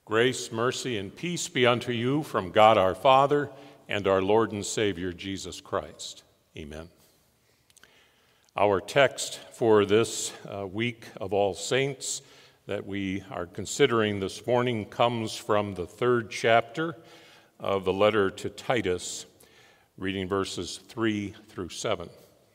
Grace, mercy, and peace be unto you from God our Father and our Lord and Savior Jesus Christ. Amen. Our text for this week of All Saints that we are considering this morning comes from the 3rd chapter of the letter to Titus, reading verses 3 through 7,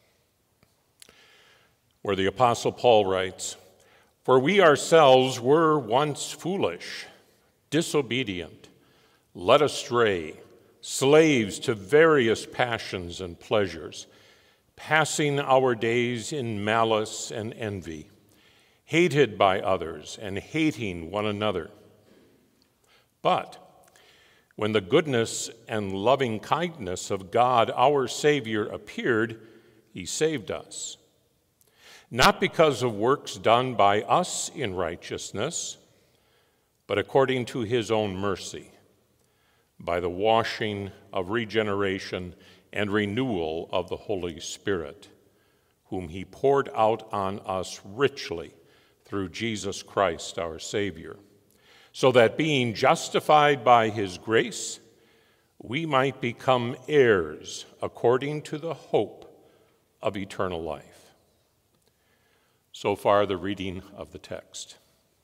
where the Apostle Paul writes, "For we ourselves were once foolish, disobedient, led astray, slaves to various passions and pleasures, passing our days in malice and envy, hated by others and hating one another. But when the goodness and loving kindness of God our Savior appeared, he saved us, not because of works done by us in righteousness, but according to his own mercy, by the washing of regeneration and renewal of the Holy Spirit, whom he poured out on us richly through Jesus Christ our Savior, so that being justified by his grace, we might become heirs according to the hope of eternal life." So far, the reading of the text.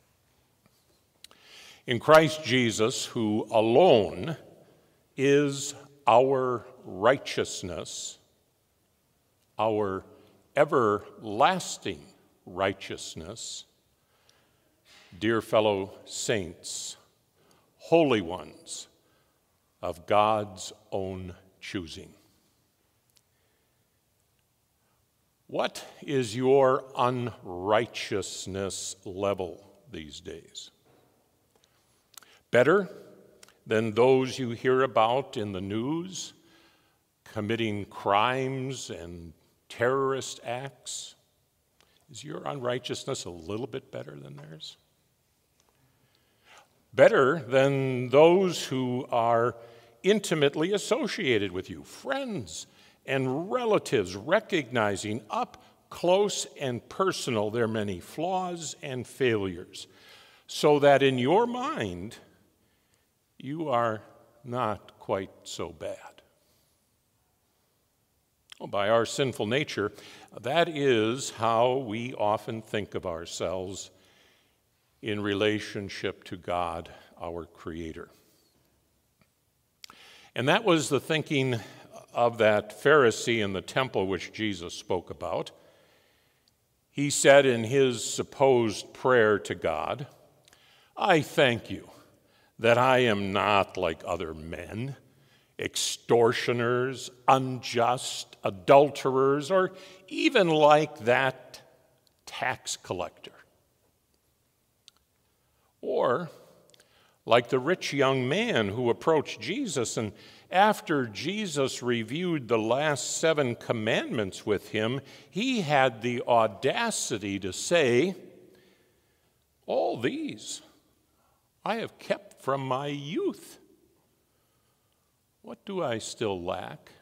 In Christ Jesus, who alone is our righteousness, our everlasting righteousness, dear fellow saints, holy ones of God's own choosing. What is your unrighteousness level these days? Better than those you hear about in the news, committing crimes and terrorist acts? Is your unrighteousness a little bit better than theirs? Better than those who are intimately associated with you, friends and relatives, recognizing up close and personal their many flaws and failures, so that in your mind, you are not quite so bad. Well, by our sinful nature, that is how we often think of ourselves in relationship to God, our Creator. And that was the thinking of that Pharisee in the temple which Jesus spoke about. He said in his supposed prayer to God, "I thank you that I am not like other men, extortioners, unjust, adulterers, or even like that tax collector. Or like the rich young man who approached Jesus, and after Jesus reviewed the last 7 commandments with him, he had the audacity to say, 'All these I have kept from my youth. What do I still lack?'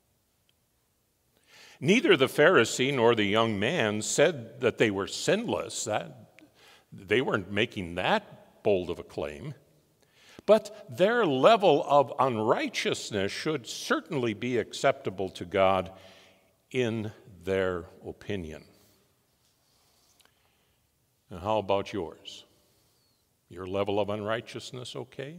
Neither the Pharisee nor the young man said that they were sinless. That they weren't making that bold of a claim. But their level of unrighteousness should certainly be acceptable to God in their opinion. And how about yours? Your level of unrighteousness okay?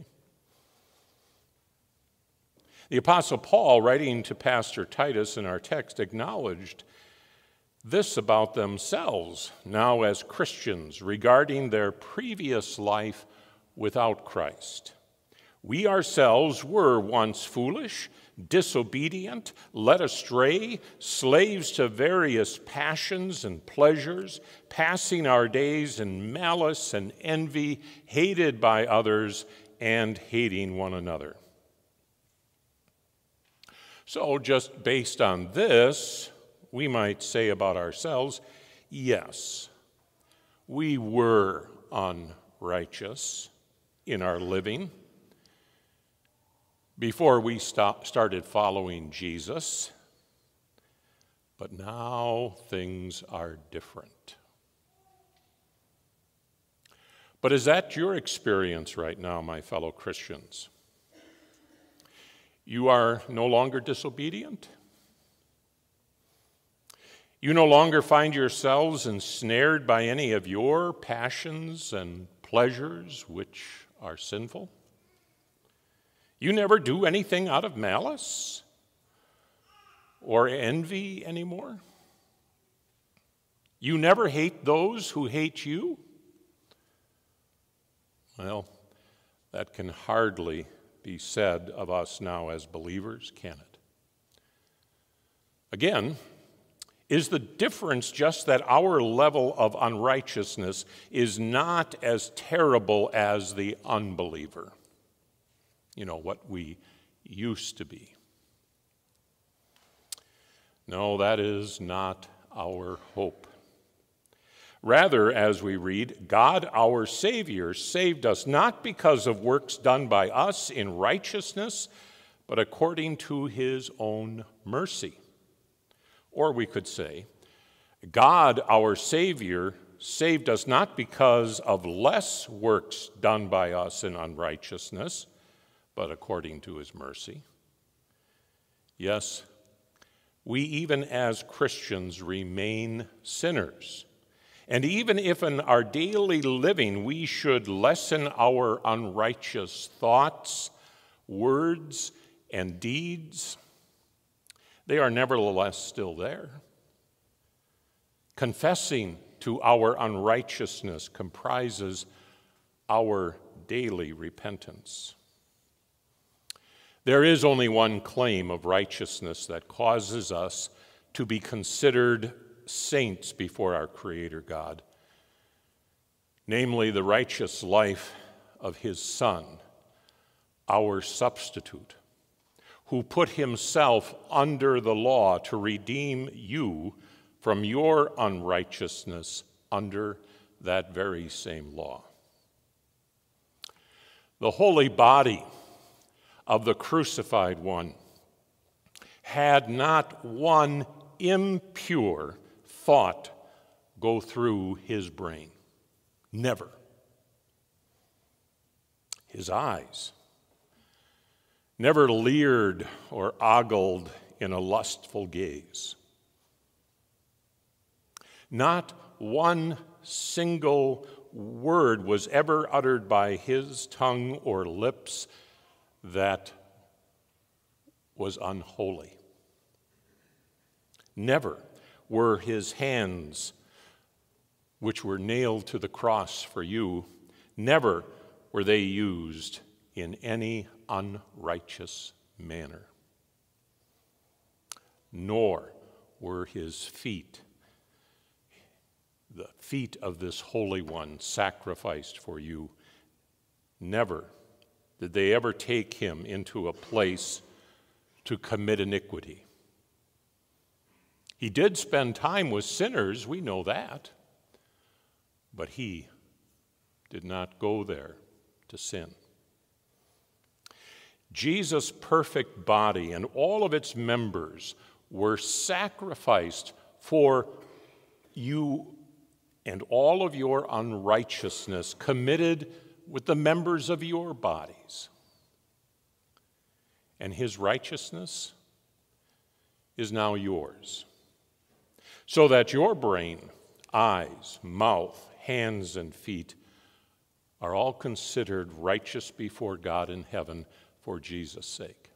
The Apostle Paul, writing to Pastor Titus in our text, acknowledged this about themselves now as Christians regarding their previous life without Christ. "We ourselves were once foolish, disobedient, led astray, slaves to various passions and pleasures, passing our days in malice and envy, hated by others and hating one another." So just based on this, we might say about ourselves, yes, we were unrighteous in our living before we started following Jesus, but now things are different. But is that your experience right now, my fellow Christians? You are no longer disobedient? You no longer find yourselves ensnared by any of your passions and pleasures which are sinful? You never do anything out of malice or envy anymore? You never hate those who hate you? Well, that can hardly be said of us now as believers, can it? Again, is the difference just that our level of unrighteousness is not as terrible as the unbeliever? You know, what we used to be. No, that is not our hope. Rather, as we read, God our Savior saved us not because of works done by us in righteousness, but according to his own mercy. Or we could say, God our Savior saved us not because of less works done by us in unrighteousness, but according to his mercy. Yes, we even as Christians remain sinners. And even if in our daily living we should lessen our unrighteous thoughts, words, and deeds, they are nevertheless still there. Confessing to our unrighteousness comprises our daily repentance. There is only one claim of righteousness that causes us to be considered saints before our Creator God, namely the righteous life of his Son, our substitute, who put himself under the law to redeem you from your unrighteousness under that very same law. The holy body of the crucified one had not one impure thought go through his brain. Never. His eyes never leered or ogled in a lustful gaze. Not one single word was ever uttered by his tongue or lips that was unholy. Never were his hands, which were nailed to the cross for you, never were they used in any unrighteous manner. Nor were his feet, the feet of this Holy One, sacrificed for you. Never did they ever take him into a place to commit iniquity. He did spend time with sinners, we know that, but he did not go there to sin. Jesus' perfect body and all of its members were sacrificed for you and all of your unrighteousness committed with the members of your bodies. And his righteousness is now yours, so that your brain, eyes, mouth, hands, and feet are all considered righteous before God in heaven for Jesus' sake.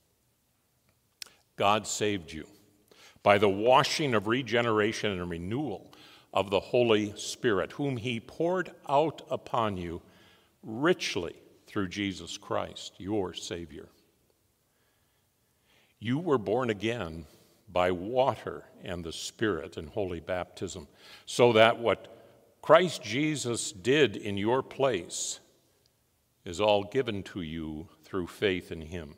God saved you by the washing of regeneration and renewal of the Holy Spirit, whom he poured out upon you richly through Jesus Christ, your Savior. You were born again by water and the Spirit in holy baptism, so that what Christ Jesus did in your place is all given to you through faith in him.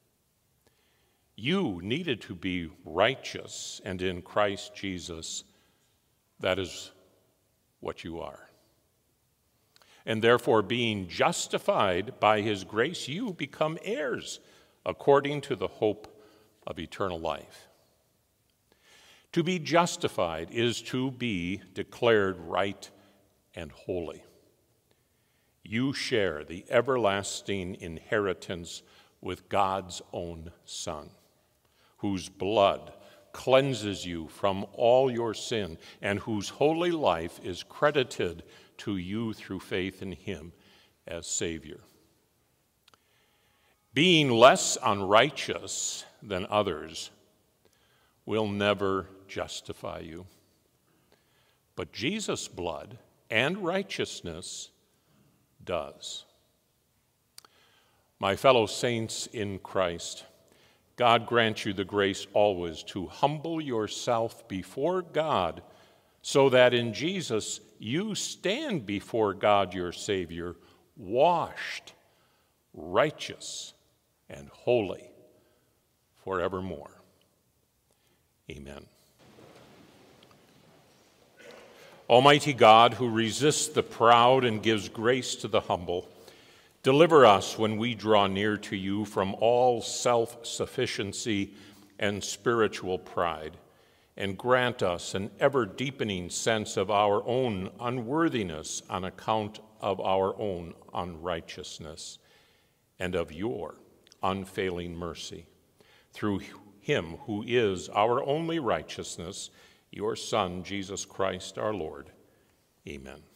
You needed to be righteous, and in Christ Jesus, that is what you are. And therefore, being justified by his grace, you become heirs according to the hope of eternal life. To be justified is to be declared right and holy. you share the everlasting inheritance with God's own Son, whose blood cleanses you from all your sin and whose holy life is credited to you through faith in him as Savior. Being less unrighteous than others will never justify you. But Jesus' blood and righteousness does. My fellow saints in Christ, God grant you the grace always to humble yourself before God, so that in Jesus you stand before God your Savior, washed, righteous, and holy forevermore. Amen. Almighty God, who resists the proud and gives grace to the humble, deliver us when we draw near to you from all self-sufficiency and spiritual pride, and grant us an ever-deepening sense of our own unworthiness on account of our own unrighteousness, and of your unfailing mercy. Through him who is our only righteousness, your Son, Jesus Christ our Lord. Amen.